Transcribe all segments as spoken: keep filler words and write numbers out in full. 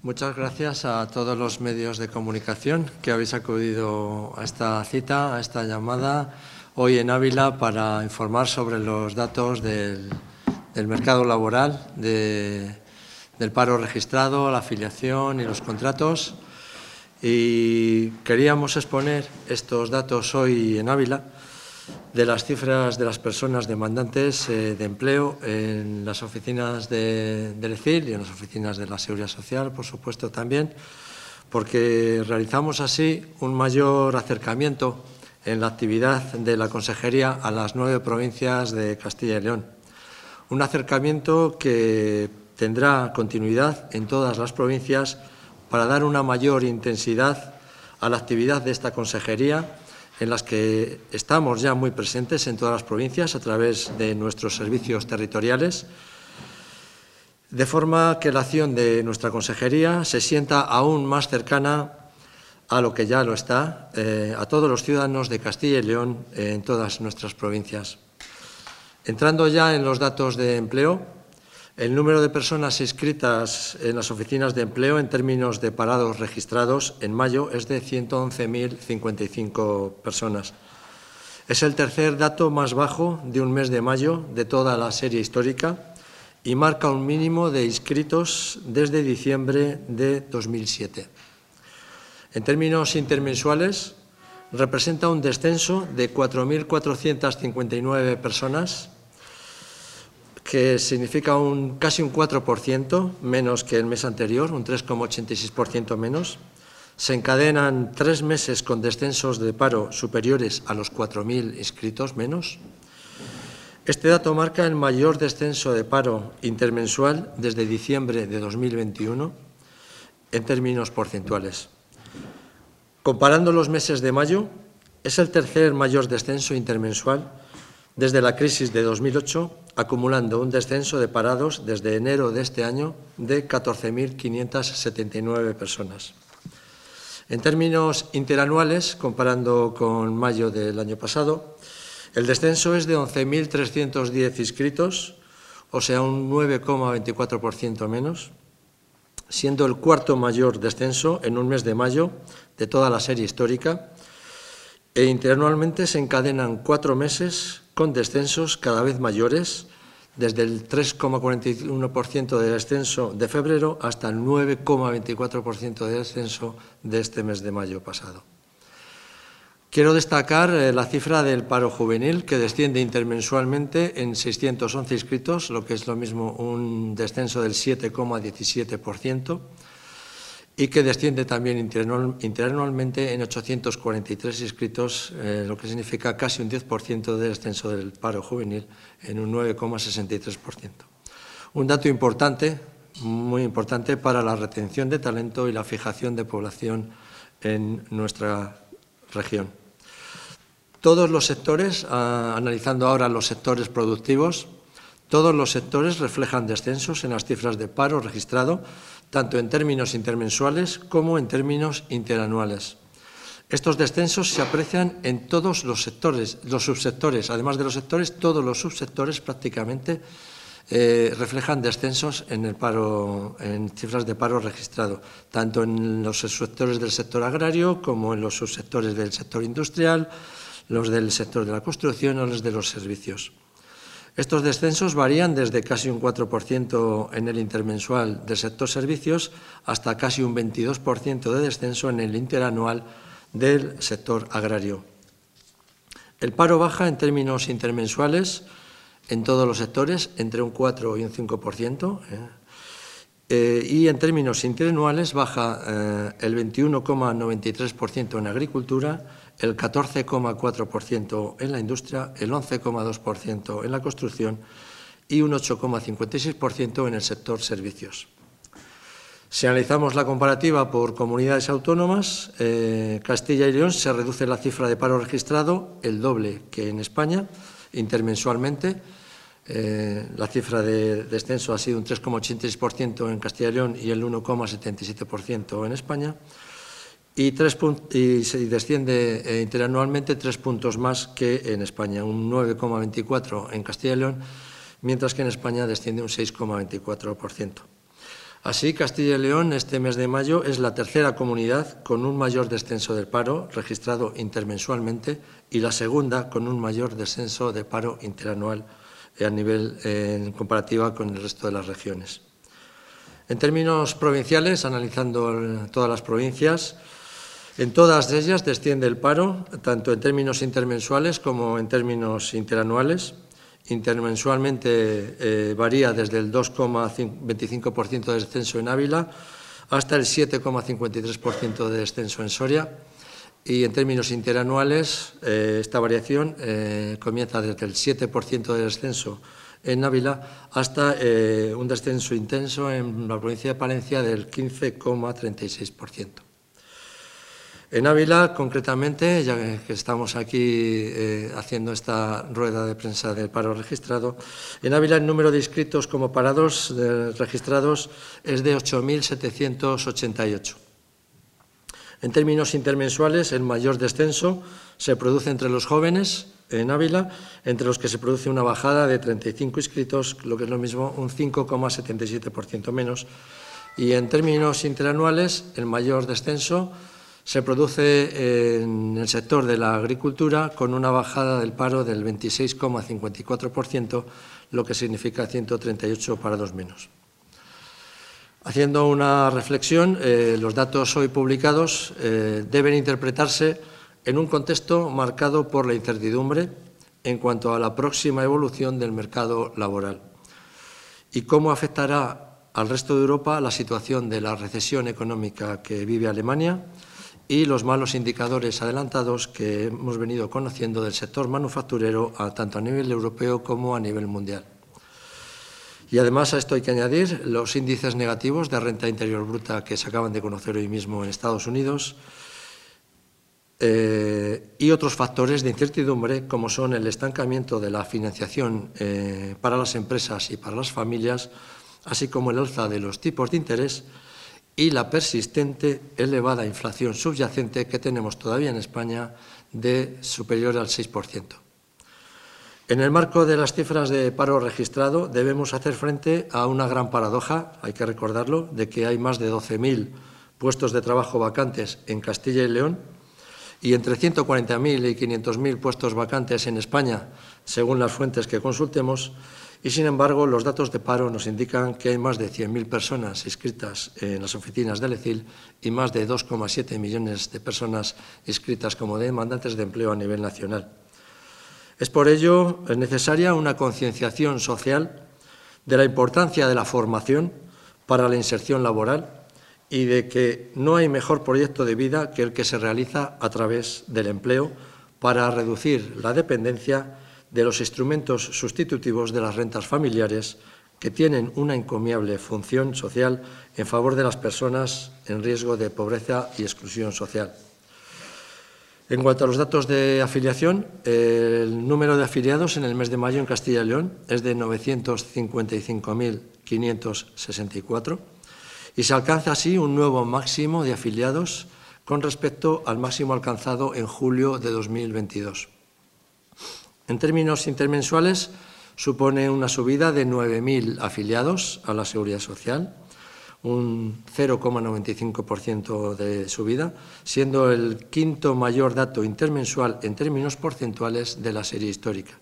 Muchas gracias a todos los medios de comunicación que habéis acudido a esta cita, a esta llamada hoy en Ávila para informar sobre los datos del, del mercado laboral, de, del paro registrado, la afiliación y los contratos. Y queríamos exponer estos datos hoy en Ávila de las cifras de las personas demandantes eh, de empleo en las oficinas de, del E C I L y en las oficinas de la Seguridad Social, por supuesto, también, porque realizamos así un mayor acercamiento en la actividad de la Consejería a las nueve provincias de Castilla y León. Un acercamiento que tendrá continuidad en todas las provincias para dar una mayor intensidad a la actividad de esta Consejería, en las que estamos ya muy presentes en todas las provincias a través de nuestros servicios territoriales, de forma que la acción de nuestra consejería se sienta aún más cercana a lo que ya lo está, eh, a todos los ciudadanos de Castilla y León eh, en todas nuestras provincias. Entrando ya en los datos de empleo, el número de personas inscritas en las oficinas de empleo en términos de parados registrados en mayo es de ciento once mil cincuenta y cinco personas. Es el tercer dato más bajo de un mes de mayo de toda la serie histórica y marca un mínimo de inscritos desde diciembre de dos mil siete. En términos intermensuales, representa un descenso de cuatro mil cuatrocientas cincuenta y nueve personas, que significa un, casi un cuatro por ciento menos que el mes anterior, un tres coma ochenta y seis por ciento menos. Se encadenan tres meses con descensos de paro superiores a los cuatro mil inscritos menos. Este dato marca el mayor descenso de paro intermensual desde diciembre de dos mil veintiuno en términos porcentuales. Comparando los meses de mayo, es el tercer mayor descenso intermensual desde la crisis de dos mil ocho, acumulando un descenso de parados desde enero de este año de catorce mil quinientas setenta y nueve personas. En términos interanuales, comparando con mayo del año pasado, el descenso es de once mil trescientos diez inscritos, o sea, un nueve coma veinticuatro por ciento menos, siendo el cuarto mayor descenso en un mes de mayo de toda la serie histórica, e interanualmente se encadenan cuatro meses con descensos cada vez mayores, desde el tres coma cuarenta y uno por ciento de descenso de febrero hasta el nueve coma veinticuatro por ciento de descenso de este mes de mayo pasado. Quiero destacar eh, la cifra del paro juvenil, que desciende intermensualmente en seiscientos once inscritos, lo que es lo mismo un descenso del siete coma diecisiete por ciento, y que desciende también interanualmente en ochocientos cuarenta y tres inscritos, eh, lo que significa casi un diez por ciento de descenso del paro juvenil en un nueve coma sesenta y tres por ciento. Un dato importante, muy importante para la retención de talento y la fijación de población en nuestra región. Todos los sectores, ah, analizando ahora los sectores productivos, todos los sectores reflejan descensos en las cifras de paro registrado, tanto en términos intermensuales como en términos interanuales. Estos descensos se aprecian en todos los sectores, los subsectores, además de los sectores, todos los subsectores prácticamente eh, reflejan descensos en el paro, en cifras de paro registrado, tanto en los subsectores del sector agrario como en los subsectores del sector industrial, los del sector de la construcción o los de los servicios. Estos descensos varían desde casi un cuatro por ciento en el intermensual del sector servicios hasta casi un veintidós por ciento de descenso en el interanual del sector agrario. El paro baja en términos intermensuales en todos los sectores entre un cuatro y un cinco por ciento eh, eh, y en términos interanuales baja eh, el veintiuno coma noventa y tres por ciento en agricultura, el catorce coma cuatro por ciento en la industria, el once coma dos por ciento en la construcción y un ocho coma cincuenta y seis por ciento en el sector servicios. Si analizamos la comparativa por comunidades autónomas, eh, Castilla y León se reduce la cifra de paro registrado el doble que en España, intermensualmente. Eh, la cifra de descenso ha sido un tres coma ochenta y seis por ciento en Castilla y León y el uno coma setenta y siete por ciento en España. Y, tres y se desciende eh, interanualmente tres puntos más que en España, un nueve coma veinticuatro por ciento en Castilla y León, mientras que en España desciende un seis coma veinticuatro por ciento. Así, Castilla y León este mes de mayo es la tercera comunidad con un mayor descenso del paro registrado intermensualmente y la segunda con un mayor descenso de paro interanual a nivel eh, en comparativa con el resto de las regiones. En términos provinciales, analizando el, todas las provincias, en todas ellas desciende el paro, tanto en términos intermensuales como en términos interanuales. Intermensualmente eh, varía desde el dos coma veinticinco por ciento de descenso en Ávila hasta el siete coma cincuenta y tres por ciento de descenso en Soria. Y en términos interanuales, eh, esta variación eh, comienza desde el siete por ciento de descenso en Ávila hasta eh, un descenso intenso en la provincia de Palencia del quince coma treinta y seis por ciento. En Ávila, concretamente, ya que estamos aquí eh, haciendo esta rueda de prensa del paro registrado, en Ávila el número de inscritos como parados eh, registrados es de ocho mil setecientos ochenta y ocho. En términos intermensuales, el mayor descenso se produce entre los jóvenes en Ávila, entre los que se produce una bajada de treinta y cinco inscritos, lo que es lo mismo, un cinco coma setenta y siete por ciento menos. Y en términos interanuales, el mayor descenso se produce en el sector de la agricultura con una bajada del paro del veintiséis coma cincuenta y cuatro por ciento, lo que significa ciento treinta y ocho parados menos. Haciendo una reflexión, eh, los datos hoy publicados eh, deben interpretarse en un contexto marcado por la incertidumbre en cuanto a la próxima evolución del mercado laboral y cómo afectará al resto de Europa la situación de la recesión económica que vive Alemania y los malos indicadores adelantados que hemos venido conociendo del sector manufacturero a, tanto a nivel europeo como a nivel mundial. Y además a esto hay que añadir los índices negativos de renta interior bruta que se acaban de conocer hoy mismo en Estados Unidos eh, y otros factores de incertidumbre como son el estancamiento de la financiación eh, para las empresas y para las familias, así como el alza de los tipos de interés y la persistente elevada inflación subyacente que tenemos todavía en España de superior al seis por ciento. En el marco de las cifras de paro registrado debemos hacer frente a una gran paradoja, hay que recordarlo, de que hay más de doce mil puestos de trabajo vacantes en Castilla y León y entre ciento cuarenta mil y quinientos mil puestos vacantes en España, según las fuentes que consultemos, y sin embargo los datos de paro nos indican que hay más de cien mil personas inscritas en las oficinas del E C I L y más de dos coma siete millones de personas inscritas como demandantes de empleo a nivel nacional. Es por ello necesaria una concienciación social de la importancia de la formación para la inserción laboral y de que no hay mejor proyecto de vida que el que se realiza a través del empleo para reducir la dependencia de los instrumentos sustitutivos de las rentas familiares que tienen una encomiable función social en favor de las personas en riesgo de pobreza y exclusión social. En cuanto a los datos de afiliación, el número de afiliados en el mes de mayo en Castilla y León es de novecientos cincuenta y cinco mil quinientos sesenta y cuatro y se alcanza así un nuevo máximo de afiliados con respecto al máximo alcanzado en julio de dos mil veintidós. En términos intermensuales, supone una subida de nueve mil afiliados a la Seguridad Social, un cero coma noventa y cinco por ciento de subida, siendo el quinto mayor dato intermensual en términos porcentuales de la serie histórica.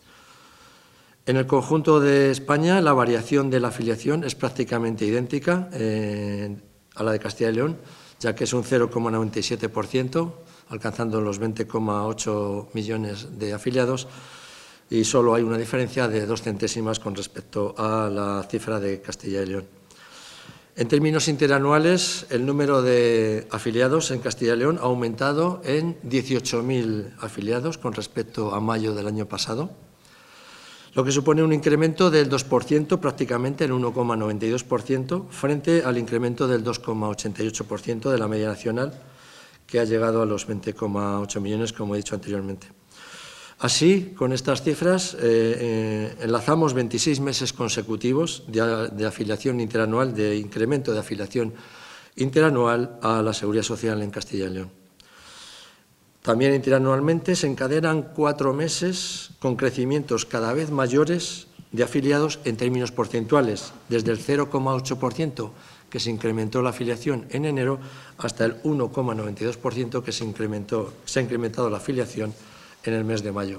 En el conjunto de España, la variación de la afiliación es prácticamente idéntica eh, a la de Castilla y León, ya que es un cero coma noventa y siete por ciento, alcanzando los veinte coma ocho millones de afiliados, y solo hay una diferencia de dos centésimas con respecto a la cifra de Castilla y León. En términos interanuales, el número de afiliados en Castilla y León ha aumentado en dieciocho mil afiliados con respecto a mayo del año pasado, lo que supone un incremento del dos por ciento, prácticamente el uno coma noventa y dos por ciento, frente al incremento del dos coma ochenta y ocho por ciento de la media nacional, que ha llegado a los veinte coma ocho millones, como he dicho anteriormente. Así, con estas cifras, eh, eh, enlazamos veintiséis meses consecutivos de, de afiliación interanual, de incremento de afiliación interanual a la Seguridad Social en Castilla y León. También interanualmente se encadenan cuatro meses con crecimientos cada vez mayores de afiliados en términos porcentuales, desde el cero coma ocho por ciento que se incrementó la afiliación en enero, hasta el uno coma noventa y dos por ciento que se, incrementó, se ha incrementado la afiliación en el mes de mayo.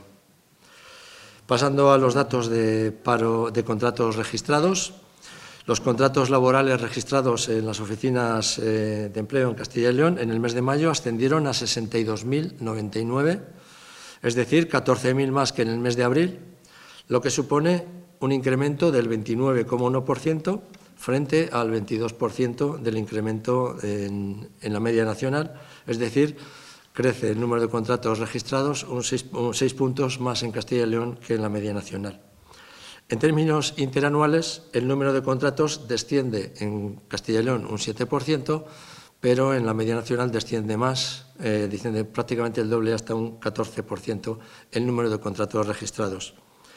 Pasando a los datos de paro de contratos registrados, los contratos laborales registrados en las oficinas eh, de empleo en Castilla y León en el mes de mayo ascendieron a sesenta y dos mil noventa y nueve, es decir, catorce mil más que en el mes de abril, lo que supone un incremento del veintinueve coma uno por ciento frente al veintidós por ciento del incremento en, en la media nacional, es decir, crece el número de contratos registrados un seis, un seis puntos más en Castilla y León que en la media nacional. En términos interanuales, el número de contratos desciende en Castilla y León un siete por ciento, pero en la media nacional desciende más, eh, desciende prácticamente el doble, hasta un catorce por ciento el número de contratos registrados.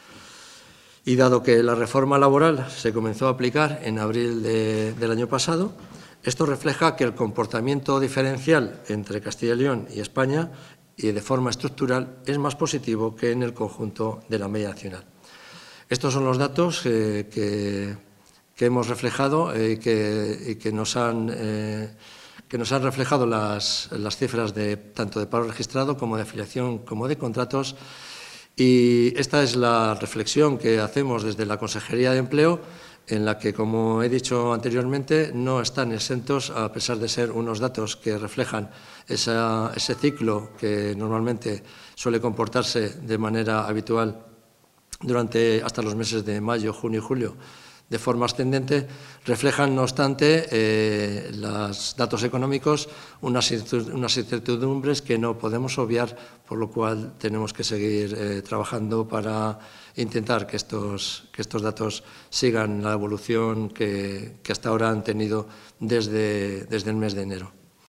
Y dado que la reforma laboral se comenzó a aplicar en abril de, del año pasado, esto refleja que el comportamiento diferencial entre Castilla y León y España, y de forma estructural, es más positivo que en el conjunto de la media nacional. Estos son los datos eh, que, que hemos reflejado y eh, que, y que, nos han, eh, que nos han reflejado las, las cifras de, tanto de paro registrado como de afiliación como de contratos. Y esta es la reflexión que hacemos desde la Consejería de Empleo, en la que, como he dicho anteriormente, no están exentos, a pesar de ser unos datos que reflejan esa, ese ciclo que normalmente suele comportarse de manera habitual durante hasta los meses de mayo, junio y julio, de forma ascendente, reflejan, no obstante, eh, los datos económicos, unas incertidumbres que no podemos obviar, por lo cual tenemos que seguir eh, trabajando para intentar que estos, que estos datos sigan la evolución que, que hasta ahora han tenido desde, desde el mes de enero.